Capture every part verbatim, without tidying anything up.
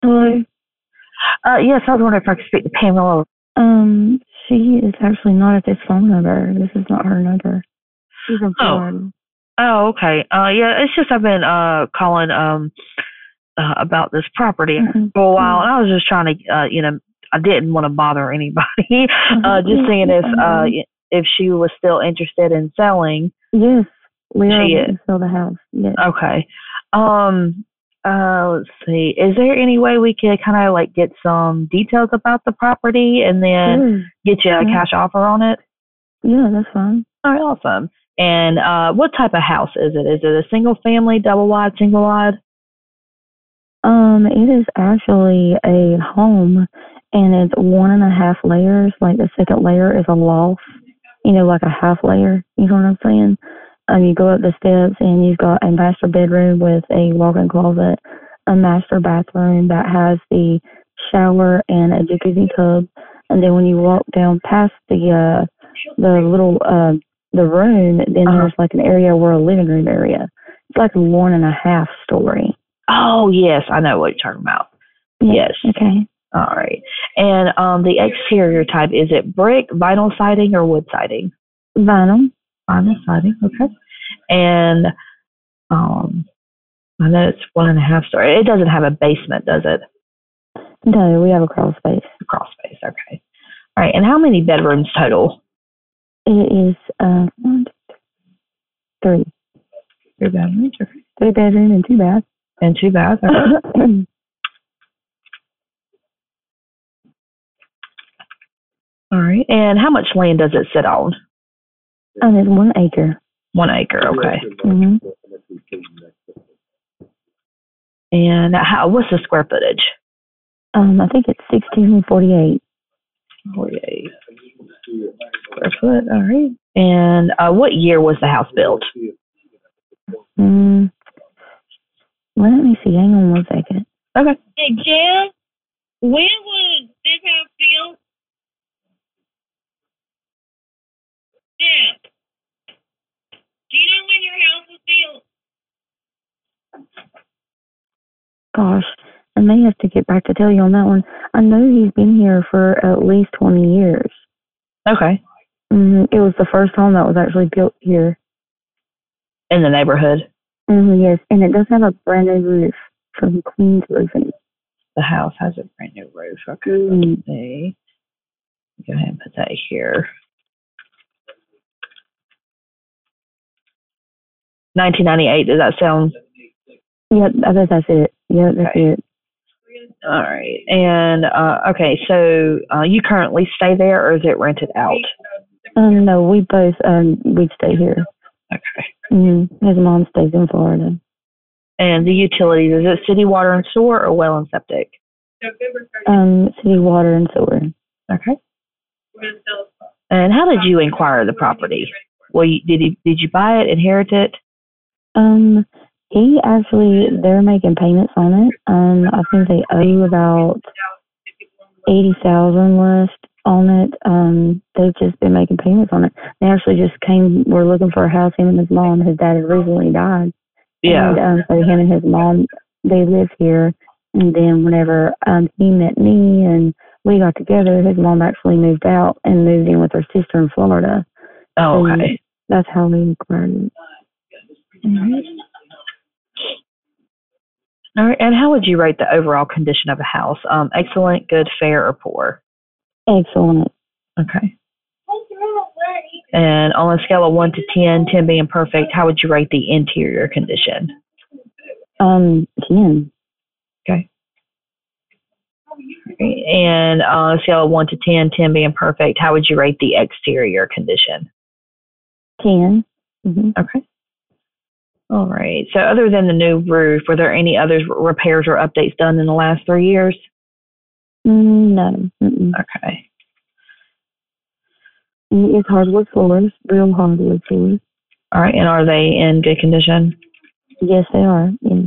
Hello. Uh, yes, I was wondering if I could speak to Pamela. Um, she is actually not at this phone number. This is not her number. She's in Florida. Oh, okay. Uh, yeah, it's just I've been uh calling um uh, about this property Mm-hmm. for a while, and I was just trying to, uh, you know, I didn't want to bother anybody. Mm-hmm. uh, just Yes, seeing if uh um, if she was still interested in selling. yes, we are She looking is. to sell the house. Yes. Okay. Um. Uh. Let's see. Is there any way we could kind of like get some details about the property and then Sure. get you a Yeah. cash offer on it? Yeah, that's fine. All right. Awesome. And uh, what type of house is it? Is it a single family, double wide, single wide? Um, it is actually a home, and it's one and a half layers. Like the second layer is a loft, you know, like a half layer. You know what I'm saying? Um, you go up the steps, and you've got a master bedroom with a walk-in closet, a master bathroom that has the shower and a jacuzzi tub, and then when you walk down past the uh, the little uh, the room, then Uh-huh. there's like an area where a living room area. It's like one and a half story. Oh, yes, I know what you're talking about. Yeah. Yes. Okay. All right. And um, the exterior type, is it brick, vinyl siding, or wood siding? Vinyl. Vinyl siding, okay. And um, I know it's one and a half story. It doesn't have a basement, does it? No, we have a crawl space. Crawl space, okay. All right. And how many bedrooms total? It is uh one, two, three. Three bedrooms, okay. Three bedroom and two baths. And two baths, okay. All right. And how much land does it sit on? Um, it's one acre. One acre, okay. Mm-hmm. And how? What's the square footage? Um, I think it's sixteen forty-eight. Forty-eight square foot. All right. And uh, what year was the house built? Mm. Let me see. Hang on one second. Okay. Hey, Jeff, when was this house built? Jeff, do you know when your house was built? Gosh, I may have to get back to tell you on that one. I know he's been here for at least twenty years. Okay. Mm-hmm. It was the first home that was actually built here. In the neighborhood. Mm-hmm, yes, and it does have a brand new roof from Queen's Roofing. The house has a brand new roof. Okay. Mm-hmm. Let's see. Go ahead and put that here. nineteen ninety-eight. Does that sound? Yep, I bet that's it. Yep, that's Okay. it. All right. And uh, okay, so uh, you currently stay there, or is it rented out? Um, no, we both um we stay here. Okay. Mm-hmm. His mom stays in Florida. And the utilities, is it city water and sewer or well and septic? Um, city water and sewer. Okay. And how did you acquire the property? Well, you, did you did you buy it, inherit it? Um, he actually they're making payments on it. Um, I think they owe about eighty thousand left on it. Um, they've just been making payments on it. They actually just came. We're looking for a house. Him and his mom. His dad had recently died. Yeah. And um, so him and his mom, they live here. And then whenever um he met me and we got together, his mom actually moved out and moved in with her sister in Florida. Oh, So okay. that's how we acquired it. Mm-hmm. All right. And how would you rate the overall condition of a house? Um, excellent, good, fair, or poor? Excellent. Okay. And on a scale of one to ten, ten being perfect, how would you rate the interior condition? Um, ten. Okay. And on a scale of one to ten, ten being perfect, how would you rate the exterior condition? Ten. Mm-hmm. Okay. All right. So other than the new roof, were there any other repairs or updates done in the last three years? Mm, no. Mm-mm. Okay. It's hardwood floors, real hardwood floors. All right. And are they in good condition? Yes, they are. Yes.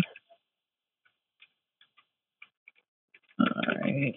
All right.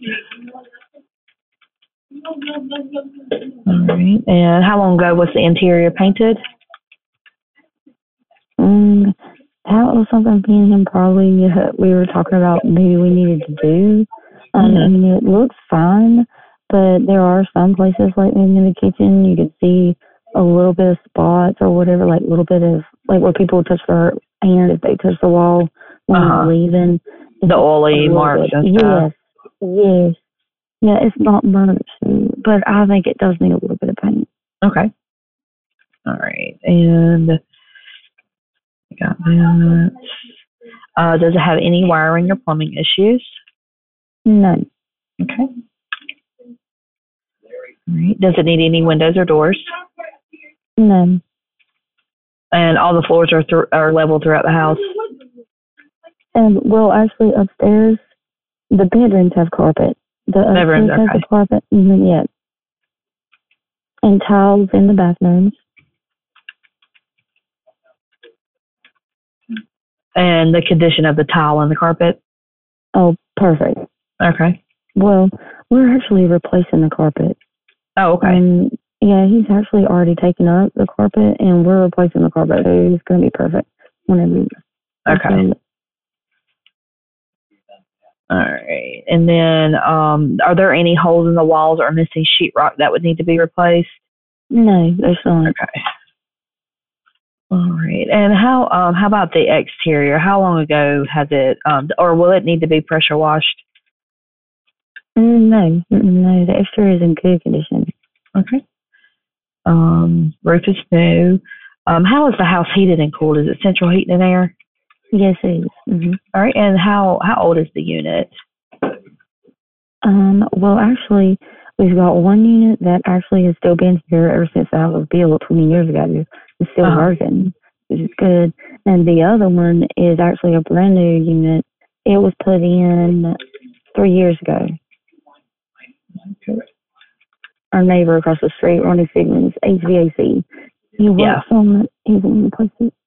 All right. And how long ago was the interior painted? Mm, that was something me and him probably uh, we were talking about maybe we needed to do. Um, Mhm. I mean, it looks fine, but there are some places like maybe in the kitchen you could see a little bit of spots or whatever, like a little bit of like where people touch their hand if they touch the wall when Uh-huh. they're leaving. It's The just a oily little marks bit. and stuff. Yes, yes, yeah. It's not much, but I think it does need a little bit of paint. Okay. All right. And got that. Uh, does it have any wiring or plumbing issues? No, Okay. All right. Does it need any windows or doors? no. And all the floors are th- are level throughout the house? And well, actually, upstairs the bedrooms have carpet. The Bedrooms, upstairs has okay. the carpet. Mm-hmm, yeah. And tiles in the bathrooms. And the condition of the tile and the carpet? Oh, perfect. Okay. Well, we're actually replacing the carpet. Oh, okay. Um, yeah, he's actually already taken up the carpet, and we're replacing the carpet, so it's going to be perfect whenever. we- Okay. All right. And then, um, are there any holes in the walls or missing sheetrock that would need to be replaced? No, there's not. Okay. All right. And how um how about the exterior? How long ago has it um or will it need to be pressure washed? Mm, no, mm, no, the exterior is in good condition. Okay. Um, roof is new. Um, how is the house heated and cooled? Is it central heating and air? Yes, it is. Mm-hmm. All right. And how how old is the unit? Um, well, actually, we've got one unit that actually has still been here ever since the house was built twenty years ago. It's still Uh-huh. working, which is good. And the other one is actually a brand new unit. It was put in three years ago. Our neighbor across the street, Ronnie Sigmund's H V A C. He works Yeah. on it. He's in the place.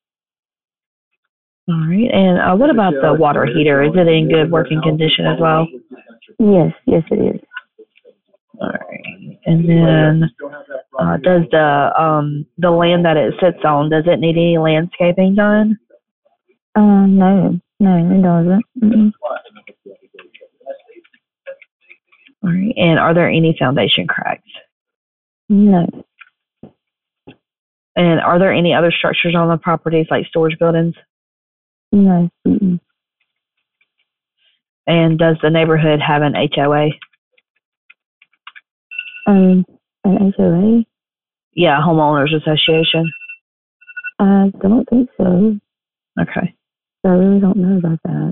All right. And uh, what about the water heater? Is it in good working condition as well? Yes, yes, it is. All right. And then, uh, does the um the land that it sits on, does it need any landscaping done? Um, no, no, it doesn't. Mm-mm. All right. And are there any foundation cracks? No, And are there any other structures on the properties like storage buildings? no. Mm-mm. And does the neighborhood have an H O A? Um, an H O A? Yeah, homeowners association. I don't think so. Okay. So I really don't know about that.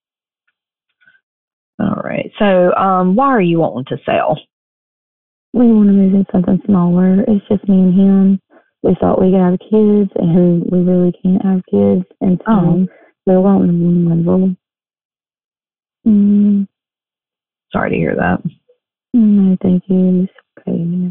All right. So, um, why are you wanting to sell? We want to move in something smaller. It's just me and him. We thought we could have kids, and we really can't have kids, and so Oh. we're wanting one level. Mm, Sorry to hear that. no, thank you. It's okay.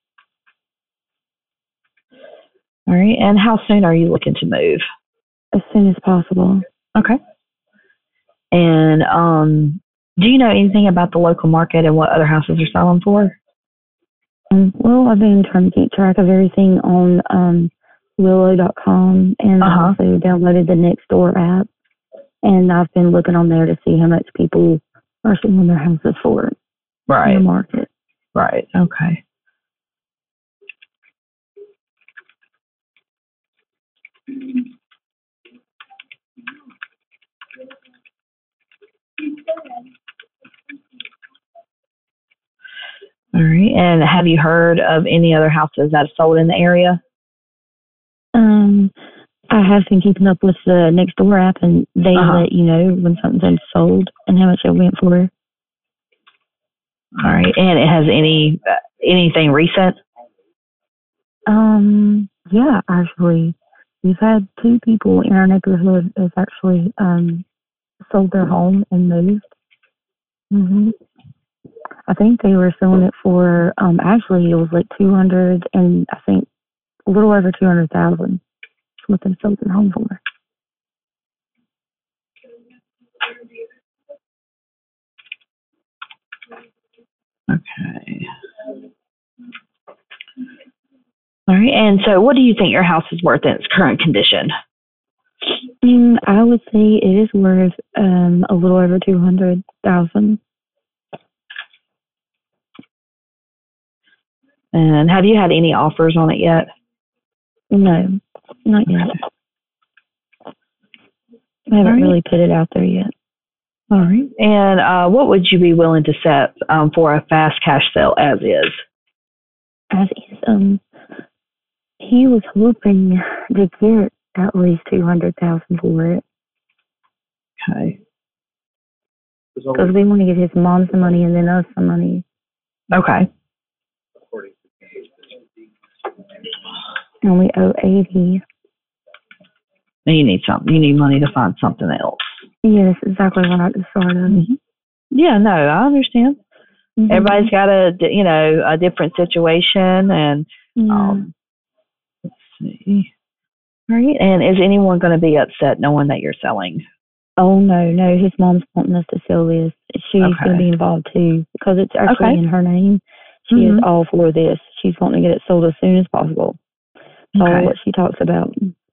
All right. And how soon are you looking to move? As soon as possible. Okay. And um, do you know anything about the local market and what other houses are selling for? Um, well, I've been trying to keep track of everything on um, Willow dot com, and I Uh-huh. also downloaded the Nextdoor app, and I've been looking on there to see how much people are selling their houses for in the Right. market. Right. Okay. All right. And have you heard of any other houses that have sold in the area? Um, I have been keeping up with the Nextdoor app, and they Uh-huh. let you know when something's sold and how much it went for. All right. And it has any uh, anything recent? Um, yeah, actually, we've had two people in our neighborhood have actually um sold their home and moved. hmm I think they were selling it for um actually it was like two hundred and I think a little over two hundred thousand. What they sold their home for. Okay. All right. And so what do you think your house is worth in its current condition? Mm, I would say it is worth um a little over two hundred thousand. And have you had any offers on it yet? No, not yet. I haven't All right. really put it out there yet. All right. And uh, what would you be willing to set um, for a fast cash sale as is? As is, um, he was hoping to get at least two hundred thousand for it Okay. because we want to get his mom some money and then us some money. Okay. And we owe eighty. And you need something. You need money to find something else. Yeah, that's exactly what I decided. Mm-hmm. Yeah, no, I understand. Mm-hmm. Everybody's got a, you know, a different situation, and yeah. um, let's see. All right. And is anyone going to be upset knowing that you're selling? Oh no, no. His mom's wanting us to sell this. She's Okay. going to be involved too because it's actually Okay. in her name. She mm-hmm. is all for this. She's wanting to get it sold as soon as possible. That's okay. all what she talks about.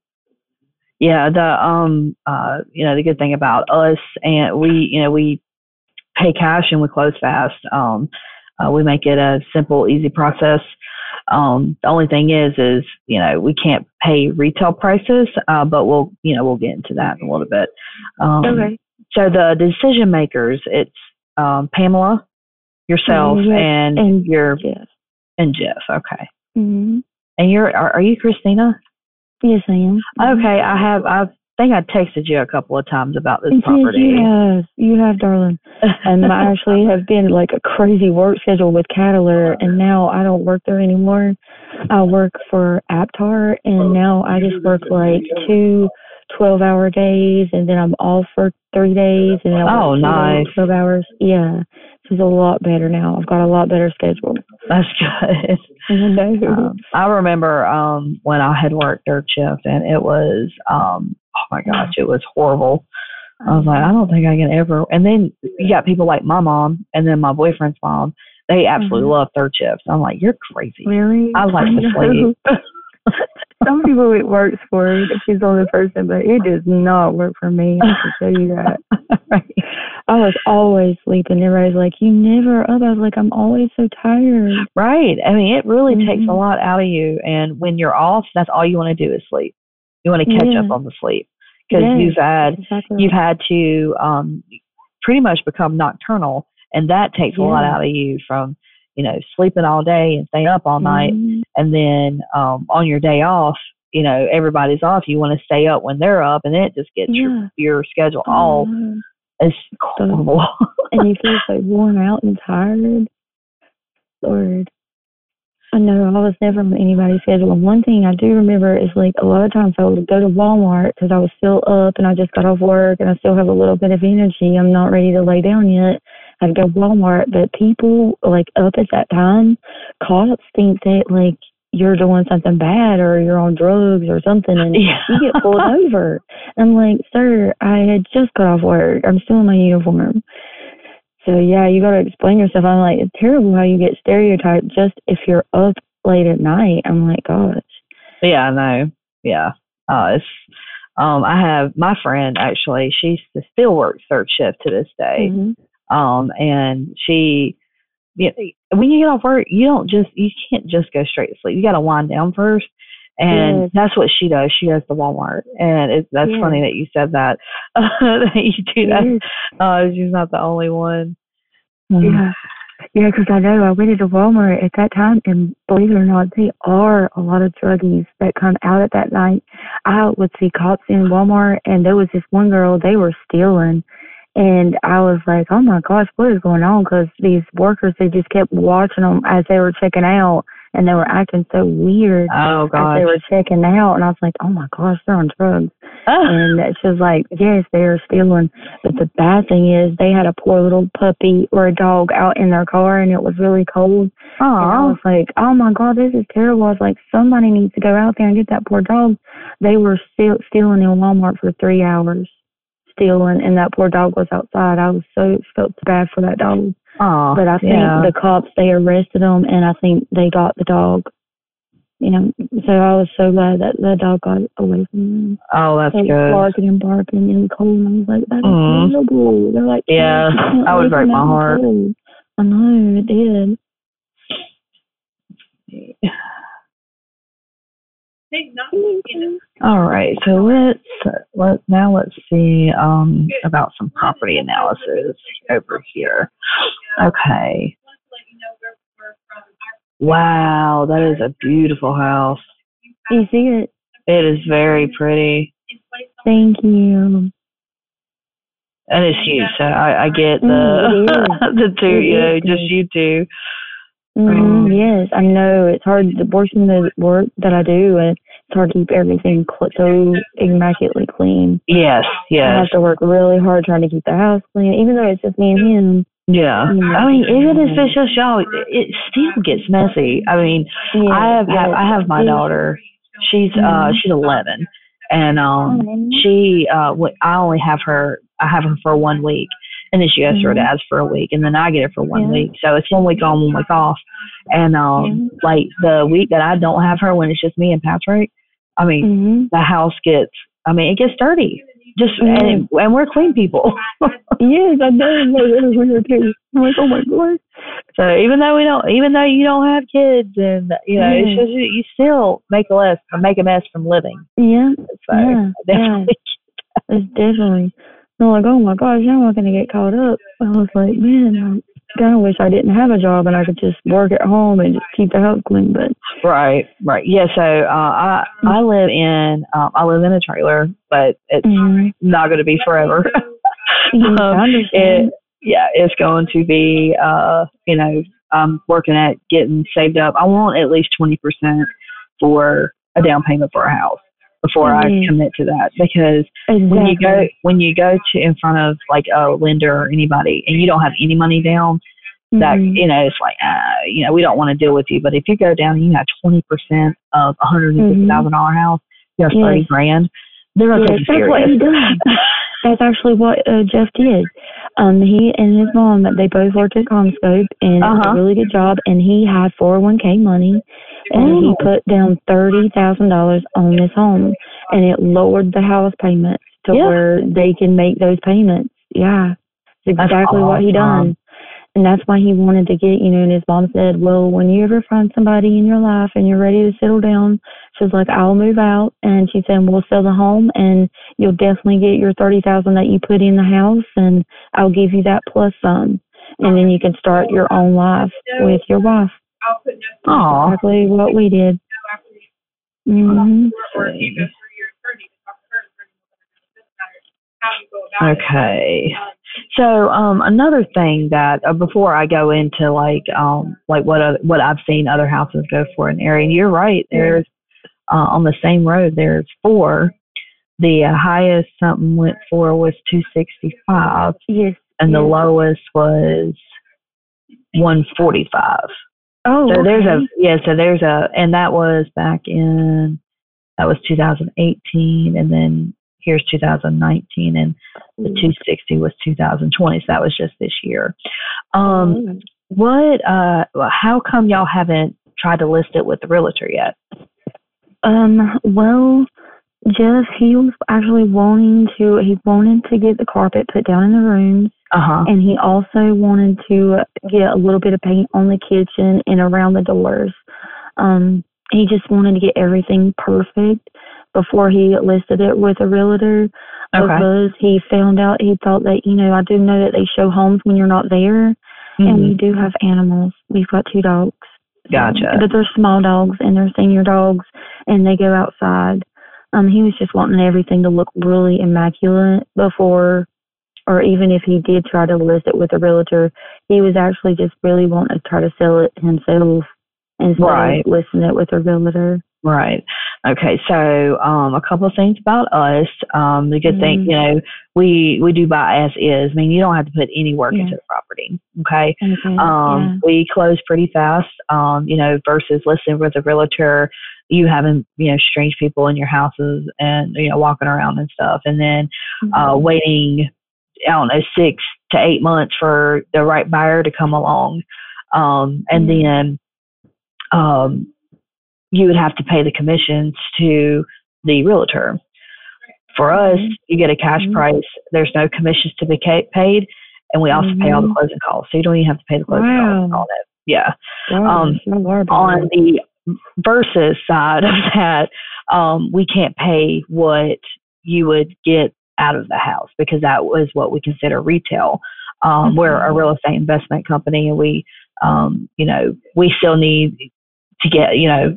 Yeah, the um uh you know the good thing about us, and we you know we pay cash and we close fast. Um, uh, we make it a simple, easy process. Um, the only thing is, is you know we can't pay retail prices, uh, but we'll you know we'll get into that in a little bit. Um, Okay. So the decision makers, it's um, Pamela, yourself, yes, and, and your Jeff. and Jeff. Okay. Mm-hmm. And you're are, are you Christina? Yes, I am. Okay, I have. I think I texted you a couple of times about this Yes, property. you have, you have, darling. And I actually have been like a crazy work schedule with Cattler, and now I don't work there anymore. I work for Aptar, and now I just work like two twelve-hour days, and then I'm off for three days, and then I Oh, work nice. twelve hours. Yeah, it's a lot better now. I've got a lot better schedule. That's good. um, I remember um, when I had worked third shift, and it was, um, oh my gosh, it was horrible. I was like, I don't think I can ever. And then you got people like my mom, and then my boyfriend's mom. They absolutely mm-hmm. love third shifts. I'm like, you're crazy. Really? I like to sleep. Some people it works for. She's the only person, but it does not work for me. I can tell you that. Right. I was always sleeping. Everybody's like, you never up. I was like, I'm always so tired. Right. I mean, it really mm-hmm. takes a lot out of you. And when you're off, that's all you want to do is sleep. You want to catch yeah. up on the sleep because yes, you've had exactly you've right. had to um, pretty much become nocturnal, and that takes yeah. a lot out of you from you know sleeping all day and staying up all night, mm-hmm. and then um, on your day off. You know, everybody's off. You want to stay up when they're up, and then it just gets yeah. your, your schedule oh, all. It's horrible. And you feel so worn out and tired. Lord. I know I was never on anybody's schedule. And one thing I do remember is like a lot of times I would go to Walmart because I was still up and I just got off work and I still have a little bit of energy. I'm not ready to lay down yet. I'd go to Walmart, but people like up at that time, cops think that like you're doing something bad or you're on drugs or something and yeah. you get pulled over. I'm like, sir, I had just got off work. I'm still in my uniform. So yeah, you got to explain yourself. I'm like, it's terrible how you get stereotyped just if you're up late at night. I'm like, gosh. Yeah, I know. Yeah. Uh, it's, um, I have my friend actually, she still works third shift to this day. Mm-hmm. Um, and she, you know, when you get off work, you don't just, you can't just go straight to sleep. You got to wind down first. And yes. that's what she does. She goes to Walmart. And it's, that's yes. funny that you said that, that you do that. Yes. Uh, she's not the only one. Yeah. Yeah, because I know I went into Walmart at that time, and believe it or not, they are a lot of druggies that come out at that night. I would see cops in Walmart, and there was this one girl, they were stealing. And I was like, oh my gosh, what is going on? Because these workers, they just kept watching them as they were checking out, and they were acting so weird oh, gosh. as they were checking out. And I was like, oh my gosh, they're on drugs. Oh. And she was like, yes, they are stealing. But the bad thing is they had a poor little puppy or a dog out in their car, and it was really cold. Aww. And I was like, oh my God, this is terrible. I was like, somebody needs to go out there and get that poor dog. They were still stealing in Walmart for three hours. Stealing, and that poor dog was outside. I was so felt bad for that dog. Oh, but I think yeah. the cops, they arrested him, and I think they got the dog. Yeah, so I was so glad that the dog got away from them. Oh, that's They was good. barking and barking and cold, and I was like, that is Mm. horrible. They're like, Yeah, "You can't that would leave break them my out in the heart. cold." I know, it did. All right, so let's let now let's see um about some property analysis over here. Okay. Wow, that is a beautiful house. Do you see it? It is very pretty. Thank you. And it's huge, so I, I get the Mm, the two, It you know, is just good. you two. Mm, yes, I know. It's hard. The portion of the work that I do, and it's hard to keep everything cl- so immaculately clean. Yes, I yes. have to work really hard trying to keep the house clean, even though it's just me and him. Yeah. you know. I mean, even if it's just y'all, it it still gets messy. I mean, Yeah, I have yeah. I have my It- daughter. She's uh Mhm. she's eleven, and um Oh. she uh wh- I only have her I have her for one week, and then she goes to her Mhm. dad's for a week, and then I get her for one Yeah. week. So it's one week on, one week off. And um like the week that I don't have her, when it's just me and Patrick, I mean Mhm. the house gets I mean it gets dirty. Just Yeah. and and we're clean people. Yes, I know. Like, it is weird too. I'm like, oh my god. So even though we don't, even though you don't have kids, and you know, it's Mhm. just you still make a mess, make a mess from living. Yeah. So Yeah. definitely, It's definitely. I'm like, oh my gosh, now I'm gonna get caught up. I was like, man, I kind of wish I didn't have a job and I could just work at home and just keep the house clean. But right, right, yeah. So uh, I I live in um, I live in a trailer, but it's Mhm. not going to be forever. Yeah, um, I understand. it, yeah, it's going to be uh, you know, I'm working at getting saved up. I want at least twenty percent for a down payment for a house before I Mhm. commit to that, because when you go Exactly. when you go to in front of like a lender or anybody and you don't have any money down, that Mhm. you know it's like uh, you know we don't want to deal with you. But if you go down and you have twenty percent of a hundred and fifty thousand dollar house, you have Yes. thirty grand. They're gonna Yes, take you that's what he serious. did. That's actually what uh, Jeff did. Um, he and his mom, they both worked at CommScope, and it was Uh-huh. a really good job. And he had four oh one k money, and Ooh. he put down thirty thousand dollars on this home, and it lowered the house payments to Yeah. where they can make those payments. Yeah, it's That's exactly what he awesome. done. And that's why he wanted to get, you know, and his mom said, well, when you ever find somebody in your life and you're ready to settle down, she was like, I'll move out. And she said, we'll sell the home and you'll definitely get your thirty thousand that you put in the house, and I'll give you that plus some. And then you can start your own life with your wife. Aw. Exactly what we did. Mm-hmm. Okay. So um, another thing that uh, before I go into like um, like what uh, what I've seen other houses go for in the area, and you're right. There's uh, on the same road. There's four. The uh, highest something went for was two sixty five, Yes. and the yes. lowest was one forty five. Oh, So there's a okay. yeah. So there's a and that was back in that was two thousand eighteen, and then here's two thousand nineteen, and the two sixty was two thousand twenty. So that was just this year. Um, what? Uh, how come y'all haven't tried to list it with the realtor yet? Um, well, Jeff, he was actually wanting to, he wanted to get the carpet put down in the rooms, Uh huh. and he also wanted to get a little bit of paint on the kitchen and around the doors. Um, he just wanted to get everything perfect before he listed it with a realtor, Okay. because he found out, he thought that, you know, I do know that they show homes when you're not there, Mhm. and we do have animals. We've got two dogs. Gotcha. But they're small dogs and they're senior dogs, and they go outside. Um, he was just wanting everything to look really immaculate before, or even if he did try to list it with a realtor, he was actually just really wanting to try to sell it himself instead Right. of listing it with a realtor. Right. Okay. So, um, a couple of things about us. Um, the good thing, Mhm. you know, we we do buy as is. I mean, you don't have to put any work Yeah. into the property. Okay. Okay. Um, yeah. we close pretty fast. Um, you know, versus listing with a realtor, you having you know strange people in your houses and you know walking around and stuff, and then uh, Mhm. waiting, I don't know, six to eight months for the right buyer to come along, um, and Yeah. then um you would have to pay the commissions to the realtor. For us, you get a cash Mhm. price. There's no commissions to be ca- paid, and we also pay all the Mhm. closing costs. So you don't even have to pay the closing costs Wow. on it. Yeah. Um, Gosh, no more on about the versus side of that, um, we can't pay what you would get out of the house because that was what we consider retail. Um, Okay. We're a real estate investment company, and we, um, you know, we still need to get, you know,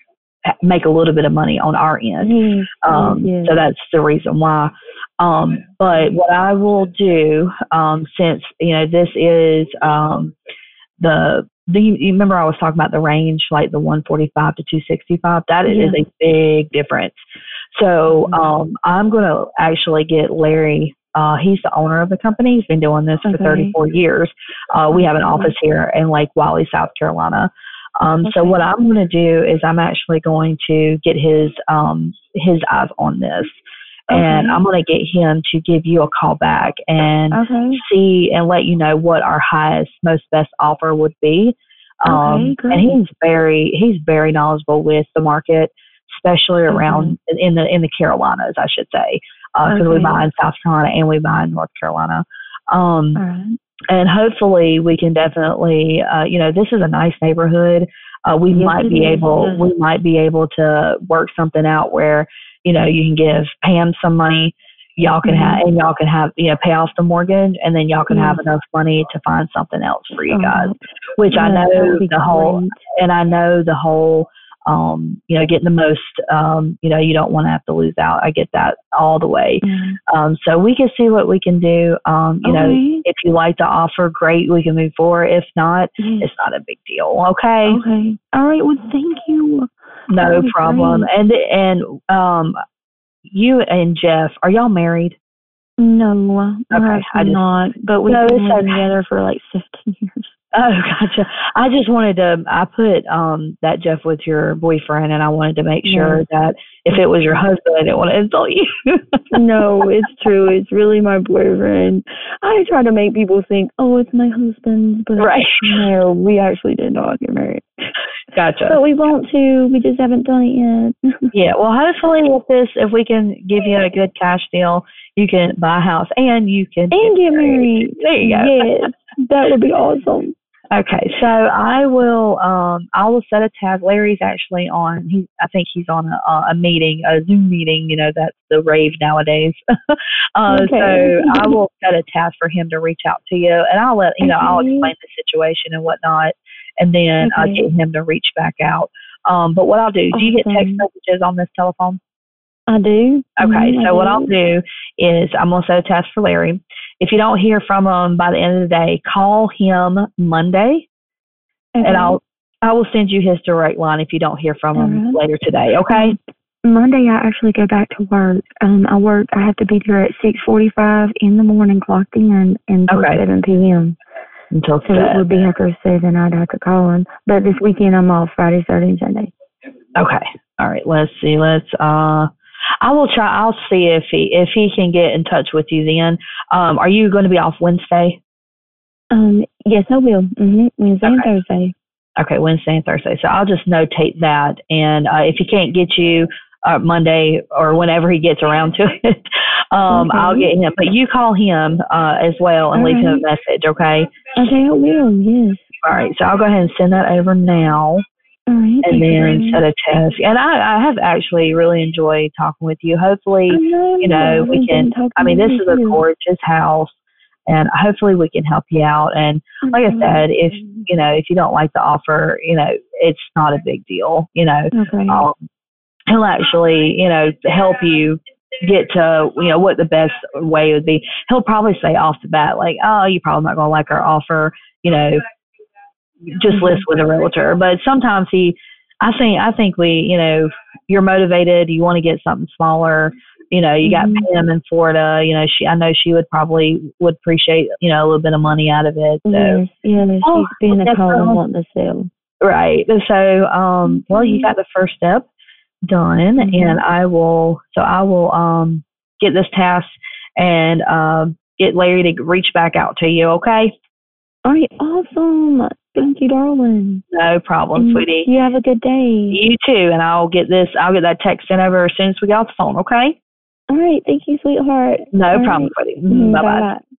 make a little bit of money on our end. Yes, Um, yes, So that's the reason why. Um, but what I will do, um, since, you know, this is um, the, the, you remember I was talking about the range, like the one forty-five to two sixty-five, that yeah. is a big difference. So Mhm. um, I'm going to actually get Larry. Uh, he's the owner of the company. He's been doing this for Okay. thirty-four years. Uh, we have an Okay. office here in Lake Wiley, South Carolina. Um, So Okay. what I'm going to do is I'm actually going to get his um, his eyes on this, and Okay. I'm going to get him to give you a call back and Okay. see and let you know what our highest, most best offer would be. Um, Okay, great. and he's very he's very knowledgeable with the market, especially around Okay. in the in the Carolinas, I should say, because we Okay. buy in South Carolina and we buy in North Carolina. Um, All right. and hopefully we can definitely, uh, you know, this is a nice neighborhood. Uh, we Yes, might it be is. able, Yes. we might be able to work something out where, you know, you can give Pam some money, y'all can Mhm. have, and y'all can have, you know, pay off the mortgage, and then y'all can Yes. have enough money to find something else for you Oh, guys. Which I yes, that know would be the whole, great. and I know the whole, um, you know, getting the most, um, you know, you don't want to have to lose out. I get that all the way. Mhm. Um, so we can see what we can do. Um, you know, Okay. if you like the offer, great, we can move forward. If not, Yes. it's not a big deal. Okay. Okay. All right. Well, thank you. That No would be problem. great. And, and, um, you and Jeff, are y'all married? No, we're Okay, I actually just- not. But we've No, been it's living okay. together for like fifteen years. Oh, gotcha. I just wanted to, I put um that Jeff was your boyfriend, and I wanted to make sure Yes. that if it was your husband, I didn't want to insult you. No, it's true. It's really my boyfriend. I try to make people think, oh, it's my husband, but Right. no, we actually did not get married. Gotcha. But we want to. We just haven't done it yet. Yeah, well, hopefully with this, if we can give you a good cash deal, you can buy a house and you can And get married. There you go. Yes, that would be awesome. Okay, so I will um I will set a task. Larry's actually on. He I think he's on a a meeting, a Zoom meeting. You know, that's the rave nowadays. uh, Okay. So I will set a task for him to reach out to you, and I'll let you know. I'll Okay. explain the situation and whatnot, and then I'll Okay. get him to reach back out. Um, but what I'll do? Do you get text Awesome. messages on this telephone? I do. Okay, Mhm, I so what do. I'll do is I'm going to set a task for Larry. If you don't hear from him by the end of the day, call him Monday, Okay. and I'll I will send you his direct line if you don't hear from him Alright. later today. Okay? Monday, I actually go back to work. Um, I work. I have to be there at six forty-five in the morning, clocked in until Okay. seven p.m. Until So it seven. would be after seven. I'd have to call him. But this weekend, I'm off Friday, Saturday, and Sunday. Okay. All right. Let's see. Let's. Uh, I will try. I'll see if he if he can get in touch with you. Then, um, are you going to be off Wednesday? Um, yes, I will. Mm-hmm. Wednesday and Okay. Thursday. Okay, Wednesday and Thursday. So I'll just notate that. And uh, if he can't get you uh, Monday or whenever he gets around to it, um, Okay. I'll get him. But you call him uh, as well and All leave him a right. message. Okay. Okay, I will. Yes. All right. So I'll go ahead and send that over now. All right. And thank you very then much. set a test. And I, I have actually really enjoyed talking with you. Hopefully, I know. you know, I've we been can, talking I mean, to this you is a too. gorgeous house, and hopefully we can help you out. And like I Okay. said, if, you know, if you don't like the offer, you know, it's not a big deal, you know. Okay. Um, he'll actually, you know, help you get to, you know, what the best way would be. He'll probably say off the bat, like, oh, you're probably not going to like our offer, you know, just Mhm. list with a realtor. But sometimes he, I think, I think we, you know, you're motivated. You want to get something smaller. You know, you got Mhm. Pam in Florida. You know, she, I know she would probably would appreciate, you know, a little bit of money out of it. So, Yes. Yeah. Oh, She's been a that's call and all. wanting to sell. right. So, um, well, you got the first step done, Mhm. and I will. So I will um get this task and um get Larry to reach back out to you. Okay. All right. Awesome. Thank you, darling. No problem, And sweetie. you have a good day. You too, and I'll get this. I'll get that text sent over as soon as we get off the phone. Okay? All right. Thank you, sweetheart. No All problem, right. sweetie. Bye bye. Bye-bye.